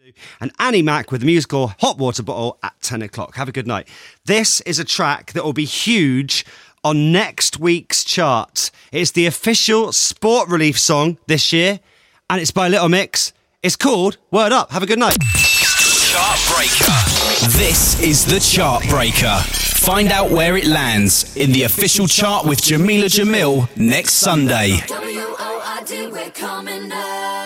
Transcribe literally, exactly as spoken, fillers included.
And Annie Mac with the musical Hot Water Bottle at ten o'clock. Have a good night. This is a track that will be huge on next week's chart. It's the official Sport Relief song this year, and it's by Little Mix. It's called Word Up. Have a good night. Chart Breaker. This is the Chart Breaker. Find out where it lands in the official chart with Jamila Jamil next Sunday. W O R D, we're coming up.